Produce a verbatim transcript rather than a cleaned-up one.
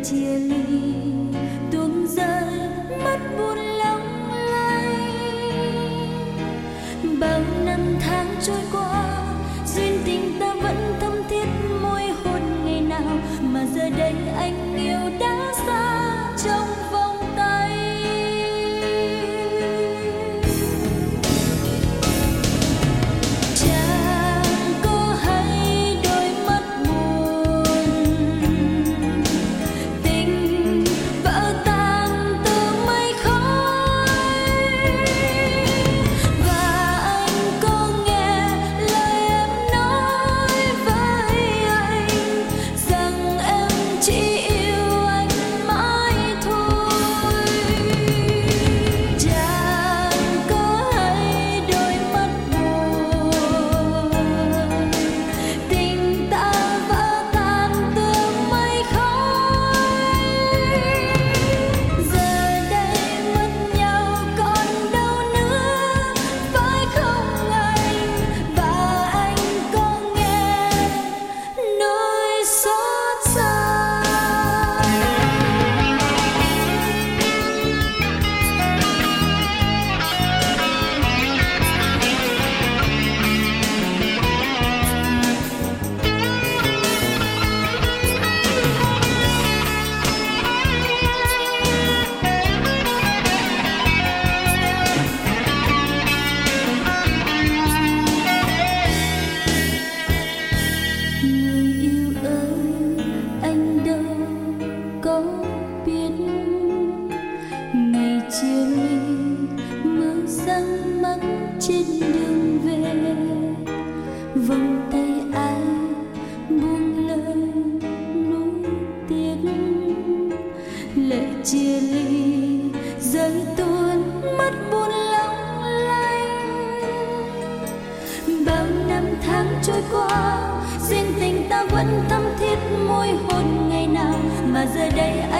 chia ly tuôn rơi mất buồn long lanh. Bao năm tháng trôi qua duyên tình ta vẫn thắm thiết môi hôn ngày nào, mà giờ đây anh yêu đã xa trong vòng tay. Chẳng có hay đôi mắt buồn, tình vỡ tan từ mây khói. Và anh có nghe lời em nói với anh rằng em chỉ yêu anh mãi thôi. Chẳng có hay đôi mắt buồn, tình ta vỡ tan từ mây khói. Giờ đây mất nhau còn đâu nữa, phải không anh? Và anh có nghe nỗi xót xa. Người yêu ơi, anh đâu có biết ngày chia ly mưa răng mắc trên đường về. Vòng tay ai buông lời nuối tiếc, lệ chia ly rơi tuôn mất buồn long lanh. Bao năm tháng trôi qua duyên tình ta vẫn thắm thiết môi hôn ngày nào, mà giờ đây